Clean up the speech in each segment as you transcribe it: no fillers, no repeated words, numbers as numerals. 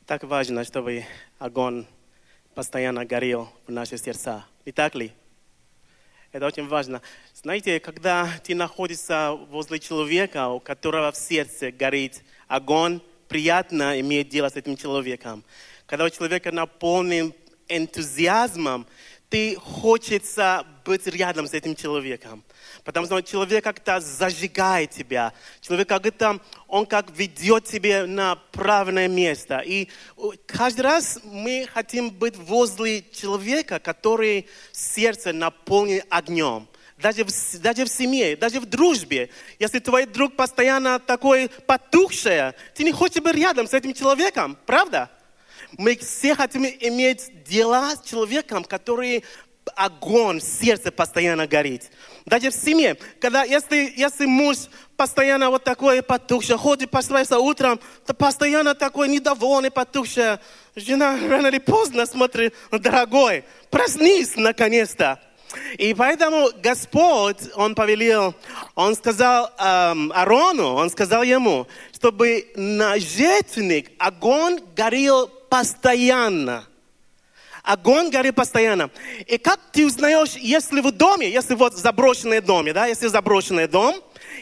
Так важно, чтобы огонь постоянно горел в наших сердцах. Не так ли? Это очень важно. Знаете, когда ты находишься возле человека, у которого в сердце горит огонь, приятно иметь дело с этим человеком. Когда у человека наполнен энтузиазмом, ты хочется быть рядом с этим человеком. Потому что человек как-то зажигает тебя. Человек как-то, он как ведет тебя на правильное место. И каждый раз мы хотим быть возле человека, который сердце наполнен огнем. Даже в семье, даже в дружбе. Если твой друг постоянно такой потухший, ты не хочешь быть рядом с этим человеком, правда? Мы все хотим иметь дела с человеком, который огонь в сердце постоянно горит. Даже в семье, если муж постоянно вот такой потухший, ходит, просыпается утром, то постоянно такой недовольный, потухший, жена рано или поздно смотрит: дорогой, проснись наконец-то. И поэтому Господь, Он повелел, Он сказал Аарону, Он сказал ему, чтобы на жертвенник огонь горел постоянно. Огонь горит постоянно. И как ты узнаешь, если в доме, если вот заброшенный дом, да, если заброшенный дом,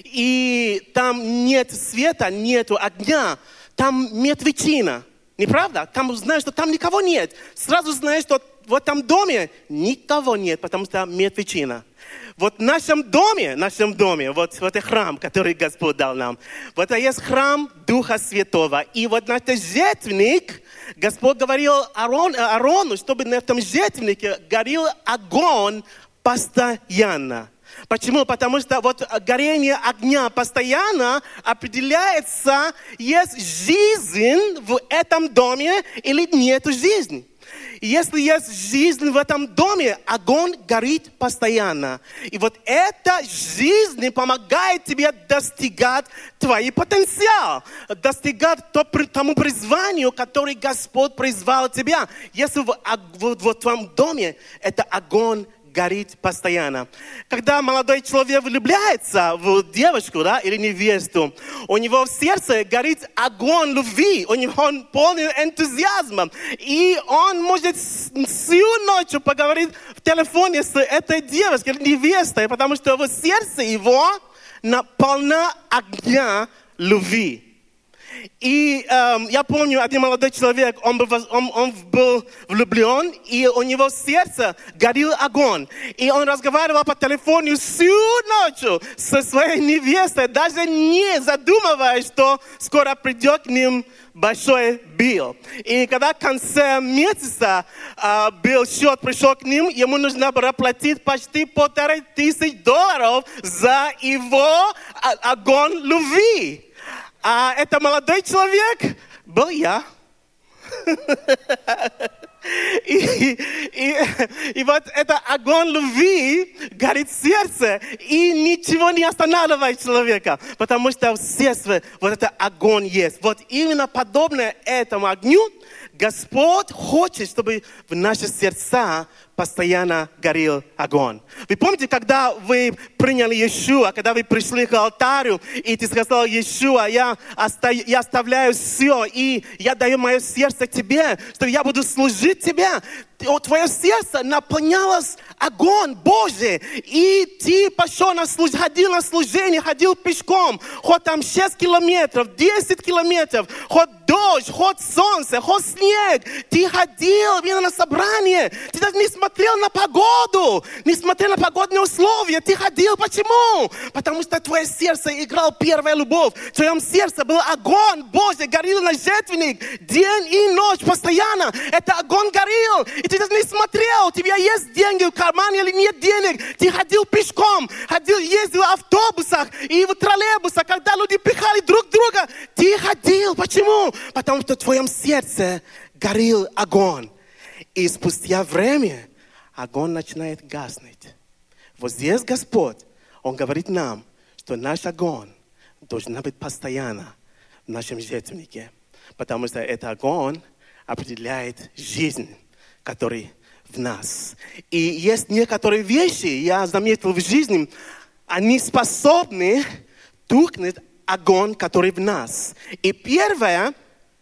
и там нет света, нет огня, там мертвечина. Не правда? Там знаешь, что там никого нет. Сразу знаешь, что в этом доме никого нет, потому что мертвечина. Вот в нашем доме, вот это храм, который Господь дал нам, вот это есть храм Духа Святого. И вот на этот жертвенник Господь говорил Аарону, чтобы на этом жертвеннике горел огонь постоянно. Почему? Потому что вот горение огня постоянно определяется, есть жизнь в этом доме или нет жизни. Если есть жизнь в этом доме, огонь горит постоянно. И вот эта жизнь помогает тебе достигать твой потенциал, достигать тому призванию, которое Господь призвал тебя. Если в твоем доме это огонь горит постоянно. Когда молодой человек влюбляется в девушку, да, или невесту, у него в сердце горит огонь любви, он полный энтузиазмом, и он может всю ночь поговорить в телефоне с этой девушкой, невестой, потому что в сердце его полно огня любви. И я помню, один молодой человек, он был влюблен, и у него в сердце горел огонь. И он разговаривал по телефону всю ночь со своей невестой, даже не задумываясь, что скоро придет к ним большой билл. И когда в конце месяца билл счет пришел к ним, ему нужно было платить почти $1500 за его огонь любви. А это молодой человек был я. И вот это огонь любви горит в сердце, и ничего не останавливает человека, потому что в сердце вот это огонь есть. Вот именно подобное этому огню Господь хочет, чтобы в наши сердца постоянно горел огонь. Вы помните, когда вы приняли Иешуа, когда вы пришли к алтарю, и ты сказал: Иешуа, я оставляю все, и я даю мое сердце тебе, что я буду служить тебе. Твое сердце наполнялось огонь Божий, и ты пошел ходил на служение, ходил пешком, хоть там 6 километров, 10 километров, хоть дождь, хоть солнце, хоть снег, ты ходил именно на собрание, ты даже не смотрел на погоду, не смотрел на погодные условия, ты ходил. Почему? Потому что твое сердце играл первая любовь, в твоем сердце был огонь Божий, горел на жертвенник, день и ночь постоянно, это огонь горел, и ты даже не смотрел, у тебя есть деньги в кармане или нет денег, ты ходил пешком, ездил в автобусах и в троллейбусах, когда люди пихали друг друга, ты ходил. Почему? Потому что в твоем сердце горел огонь. И спустя время огонь начинает гаснуть. Вот здесь Господь, Он говорит нам, что наш огонь должен быть постоянно в нашем жертвеннике, потому что этот огонь определяет жизнь, который в нас. И есть некоторые вещи, я заметил в жизни, они способны тухнуть огонь, который в нас. И первое,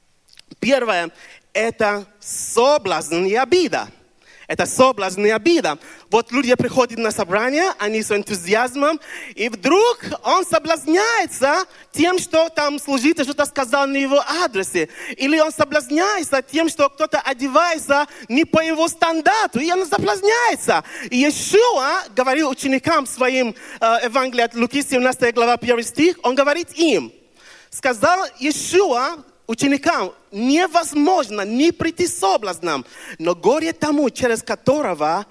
Первое – это соблазн и обида. Это соблазн и обида. Вот люди приходят на собрание, они с энтузиазмом, и вдруг он соблазняется тем, что там служитель что-то сказал на его адресе. Или он соблазняется тем, что кто-то одевается не по его стандарту, и он соблазняется. И Иешуа говорил ученикам своим, Евангелие от Луки, 17 глава, 1 стих, он говорит им, сказал Иешуа ученикам, невозможно не прийти с соблазном, но горе тому, через которого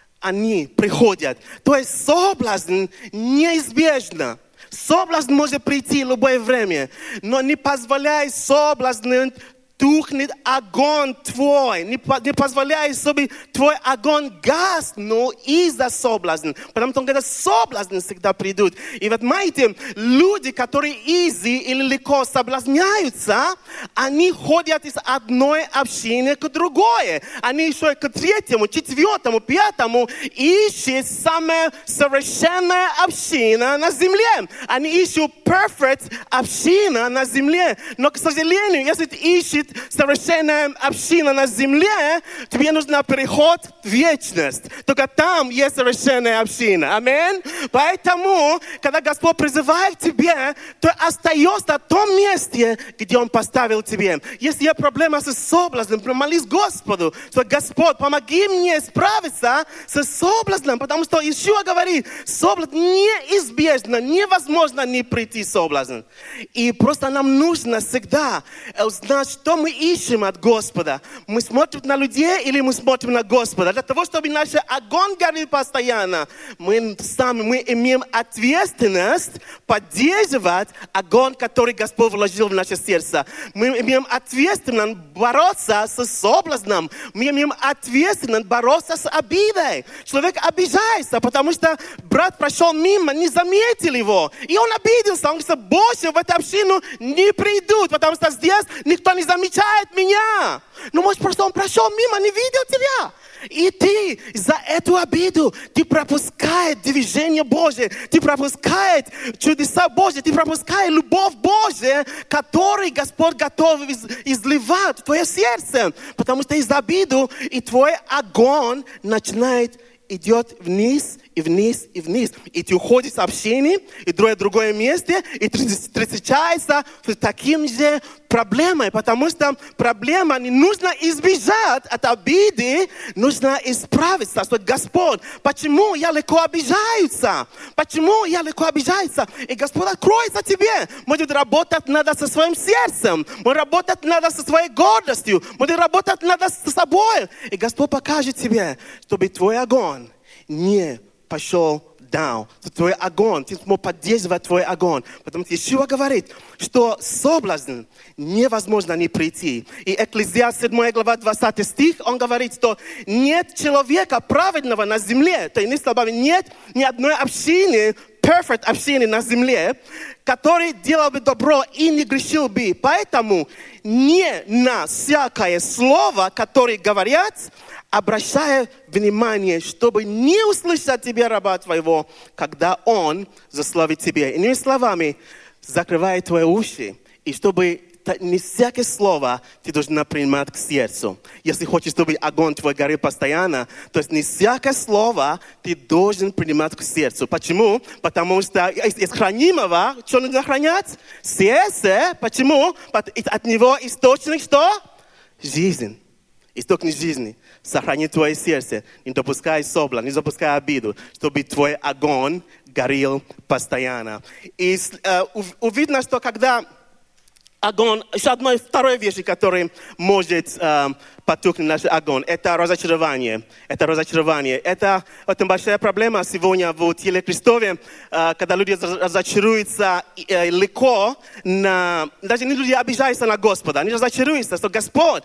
они приходят. То есть соблазн неизбежно. Соблазн может прийти в любое время, но не позволяй соблазну тухнет огонь твой. Не позволяй, чтобы твой огонь гаснул из-за соблазна. Потому что он говорит, соблазны всегда придут. И вот знаете, люди, которые изи или легко соблазняются, они ходят из одной общины к другой. Они еще к третьему, четвертому, пятому ищут самая совершенная община на земле. Они ищут perfect община на земле. Но, к сожалению, если ты ищешь совершенная община на земле, тебе нужен переход в вечность. Только там есть совершенная община. Аминь. Поэтому, когда Господь призывает тебя, то остаешься на том месте, где Он поставил тебя. Если есть проблема с соблазном, молись Господу, что Господь, помоги мне справиться с соблазном, потому что Иешуа говорит, соблазн неизбежно, невозможно не прийти в соблазн. И просто нам нужно всегда узнать, что мы ищем от Господа. Мы смотрим на людей или мы смотрим на Господа? Для того, чтобы наш огонь горел постоянно, мы имеем ответственность поддерживать огонь, который Господь вложил в наше сердце. Мы имеем ответственность бороться с соблазном. Мы имеем ответственность бороться с обидой. Человек обижается, потому что брат прошел мимо, не заметил его. И он обиделся. Он говорит, больше в эту общину не придут, потому что здесь никто не замечает меня. Ну, может, просто он прошел мимо, не видел тебя. И ты за эту обиду, ты пропускаешь движение Божие, ты пропускаешь чудеса Божьи, ты пропускаешь любовь Божию, которую Господь готов изливать в твое сердце. Потому что из обиды и твой огонь начинает идет вниз, и вниз, и вниз. И ты уходишь с общения, и другое место, и ты встречаешься с таким же проблемой, потому что проблема не нужно избежать от обиды, нужно исправиться. Что Господь, почему я легко обижаюсь? Почему я легко обижаюсь? И Господь откроется тебе. Может работать надо со своим сердцем, может работать надо со своей гордостью, может работать надо с собой. И Господь покажет тебе, чтобы твой огонь не пошел down. Твой огонь, ты смог поддерживать твой огонь. Потому что Иешуа говорит, что соблазн невозможно не прийти. И Экклезиаст 7 глава 20 стих, он говорит, что нет человека праведного на земле. То есть, словами, нет ни одной общины, perfect общины на земле, который делал бы добро и не грешил бы. Поэтому не на всякое слово, которое говорят, обращая внимание, чтобы не услышать тебя, раба твоего, когда он заславит тебе. Иными словами, закрывай твои уши, и чтобы не всякое слово ты должна принимать к сердцу. Если хочешь, чтобы огонь твой горел постоянно, то есть не всякое слово ты должен принимать к сердцу. Почему? Потому что из хранимого, что нужно хранять? Сердце. Почему? От него источник что? Жизнь. Источник жизни. Сохрани твое сердце. Не допускай соблазн, не допускай обиду, чтобы твой огонь горел постоянно. И увидно, что когда огонь, еще одной второй вещи, которая может потухнуть наш огонь, это разочарование. Это разочарование. Это большая проблема сегодня в теле Христове, когда люди разочаруются легко, даже не люди обижаются на Господа, они разочаруются, что Господь,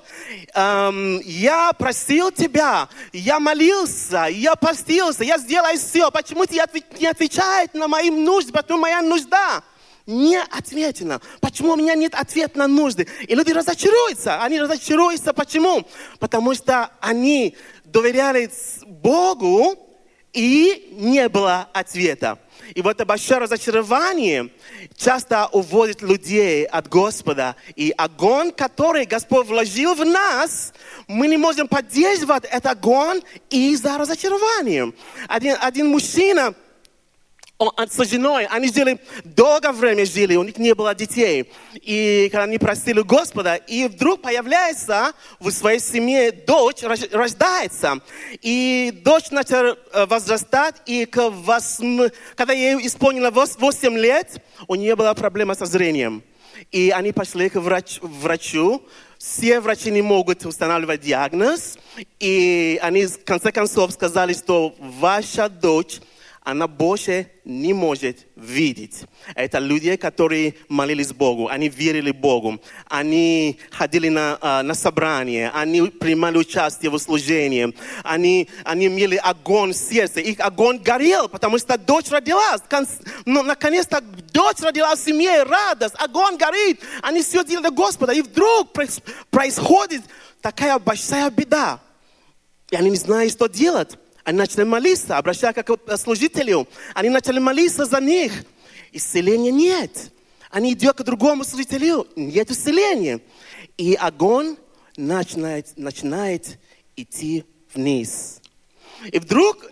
я просил Тебя, я молился, я постился, я сделал все, почему Ты не отвечаешь на мои нужды, потому моя нужда не ответена. Почему у меня нет ответа на нужды? И люди разочаруются. Они разочаруются. Почему? Потому что они доверяли Богу И не было ответа. И вот это большое разочарование часто уводит людей от Господа. И огонь, который Господь вложил в нас, мы не можем поддерживать этот огонь из-за разочарования. Один мужчина, он с женой, они жили долгое время, у них не было детей. И когда они просили Господа, и вдруг появляется в своей семье дочь, рождается. И дочь начала возрастать, и когда ей исполнилось 8 лет, у нее была проблема со зрением. И они пошли к врачу. Все врачи не могут устанавливать диагноз. И они в конце концов сказали, что ваша дочь, она больше не может видеть. Это люди, которые молились Богу, они верили Богу, они ходили на собрания, они принимали участие в служении, они имели огонь в сердце, их огонь горел, потому что дочь родилась. Но наконец-то дочь родилась в семье, радость, огонь горит, они все делали для Господа. И вдруг происходит такая большая беда, и они не знают, что делать. Они начали молиться, обращаться к служителю. Они начали молиться за них. Исцеления нет. Они идут к другому служителю. Нет исцеления. И огонь начинает идти вниз. И вдруг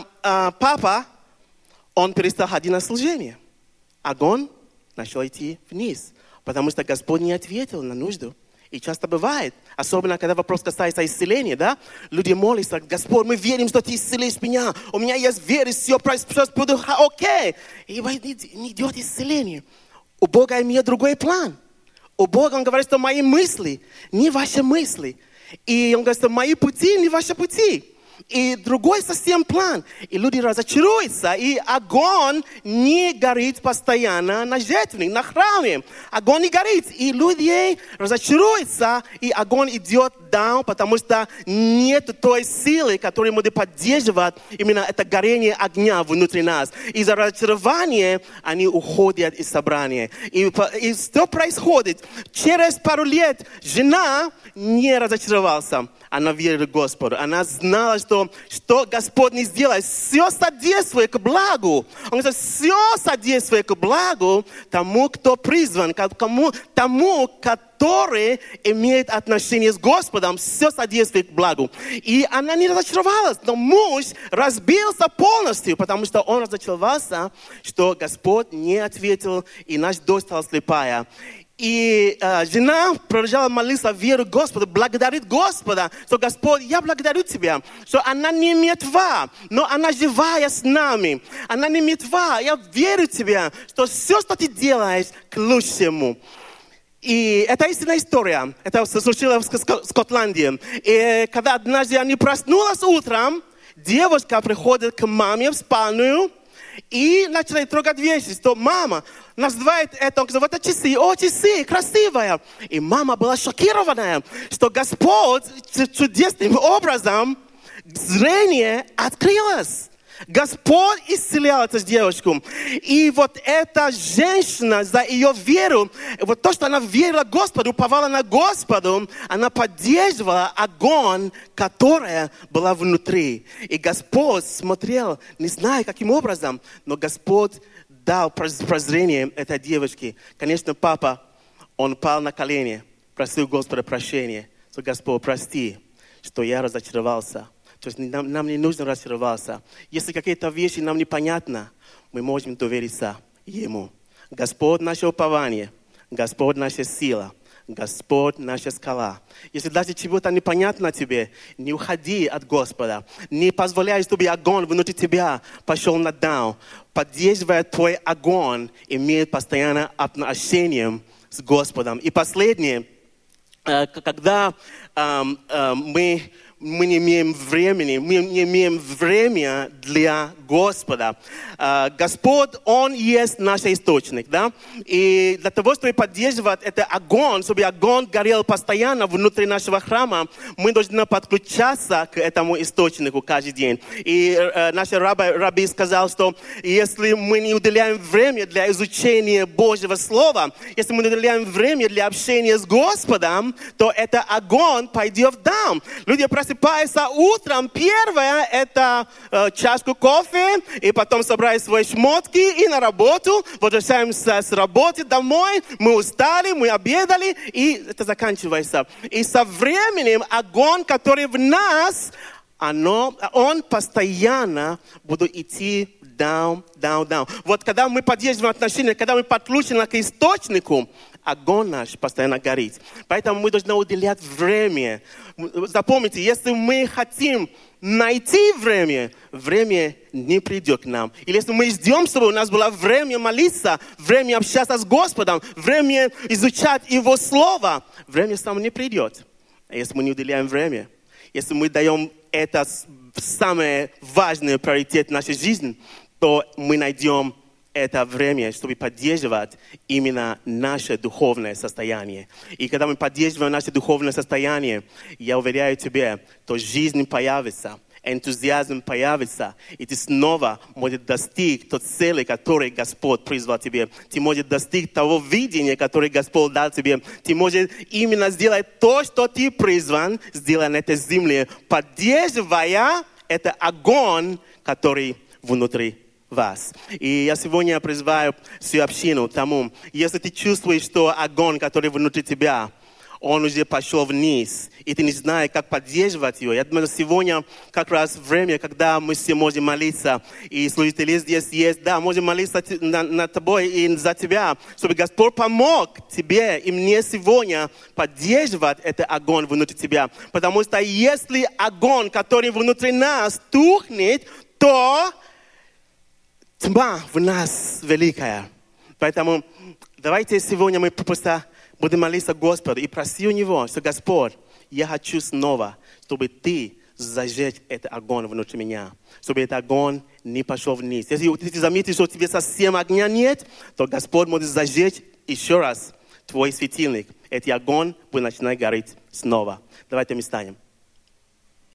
папа, он перестал ходить на служение. Огонь начал идти вниз. Потому что Господь не ответил на нужду. И часто бывает, особенно когда вопрос касается исцеления, да? Люди молятся: Господь, мы верим, что Ты исцелишь меня. У меня есть вера, все будет окей. И не идет исцеление. У Бога имеет другой план. У Бога Он говорит, что мои мысли не ваши мысли. И Он говорит, что мои пути не ваши пути. И другой совсем план. И люди разочаруются. И огонь не горит постоянно на жертвеннике, на храме. Огонь не горит. И люди разочаруются. И огонь идет down, потому что нет той силы, которая может поддерживать именно это горение огня внутри нас. Из-за разочарования они уходят из собрания. И что происходит? Через пару лет жена не разочаровалась. Она верила Господу. Она знала, что Господь не сделает. Все содействует к благу. Он говорит, все содействует к благу тому, кто призван, тому, который имеет отношение с Господом. Все содействует к благу. И она не разочаровалась. Но муж разбился полностью, потому что он разочаровался, что Господь не ответил, и наша дочь стала слепая. И жена продолжала молиться, веру Господу, благодарит Господа, что Господь, я благодарю Тебя, что она не мертва, но она живая с нами. Она не мертва, я верю в Тебя, что все, что Ты делаешь, к лучшему. И это истинная история. Это случилось в Скотландии. И когда однажды они проснулись утром, девушка приходит к маме в спальню, и начали трогать вещи, что мама называет это, он говорит, это часы, о, часы, красивая. И мама была шокированная, что Господь чудесным образом зрение открылось. Господь исцелял эту девушку. И вот эта женщина за ее веру, вот то, что она верила Господу, уповала на Господу, она поддерживала огонь, которая была внутри. И Господь смотрел, не знаю каким образом, но Господь дал прозрение этой девочке. Конечно, папа, он пал на колени, просил Господа прощения, что Господь, прости, что я разочаровался. То есть нам не нужно разочароваться. Если какие-то вещи нам непонятны, мы можем довериться Ему. Господь наше упование, Господь наша сила, Господь наша скала. Если даже чего-то непонятно тебе, не уходи от Господа. Не позволяй, чтобы огонь внутри тебя пошел на down. Поддерживая твой огонь, имеет постоянное отношение с Господом. И последнее, когда мы не имеем времени, мы не имеем время для Господа. Господь, Он есть наш источник, да? И для того, чтобы поддерживать этот огонь, чтобы огонь горел постоянно внутри нашего храма, мы должны подключаться к этому источнику каждый день. И наш раби сказал, что если мы не уделяем время для изучения Божьего Слова, если мы не уделяем время для общения с Господом, то это огонь пойдет down. Люди просят, просыпаешься утром, первое это чашку кофе, и потом собрать свои шмотки и на работу. Возвращаемся с работы домой, мы устали, мы обедали, и это заканчивается. И со временем огонь, который в нас, он постоянно будет идти down. Вот когда мы поддерживаем отношения, когда мы подключены к источнику, огонь наш постоянно горит. Поэтому мы должны уделять время. Запомните, если мы хотим найти время не придет к нам. Или если мы ждем, чтобы у нас было время молиться, время общаться с Господом, время изучать Его Слово, время само не придет. Если мы не уделяем время, если мы даем это самый важный приоритет в нашей жизни, то мы найдем это время, чтобы поддерживать именно наше духовное состояние. И когда мы поддерживаем наше духовное состояние, я уверяю тебя, то жизнь появится, энтузиазм появится, и ты снова можешь достичь той цели, которую Господь призвал тебе. Ты можешь достичь того видения, которое Господь дал тебе. Ты можешь именно сделать то, что ты призван сделать на этой земле, поддерживая этот огонь, который внутри вас. И я сегодня призываю всю общину к тому, если ты чувствуешь, что огонь, который внутри тебя, он уже пошел вниз, и ты не знаешь, как поддерживать его. Я думаю, сегодня как раз время, когда мы все можем молиться, и служители здесь есть, да, можем молиться над тобой и за тебя, чтобы Господь помог тебе и мне сегодня поддерживать этот огонь внутри тебя. Потому что если огонь, который внутри нас, тухнет, то тьма в нас великая. Поэтому давайте сегодня мы просто будем молиться Господу и просить у Него, что Господь, я хочу снова, чтобы Ты зажечь этот огонь внутри меня, чтобы этот огонь не пошел вниз. Если ты заметишь, что у тебя совсем огня нет, то Господь может зажечь еще раз твой светильник. Этот огонь будет начинать гореть снова. Давайте мы станем.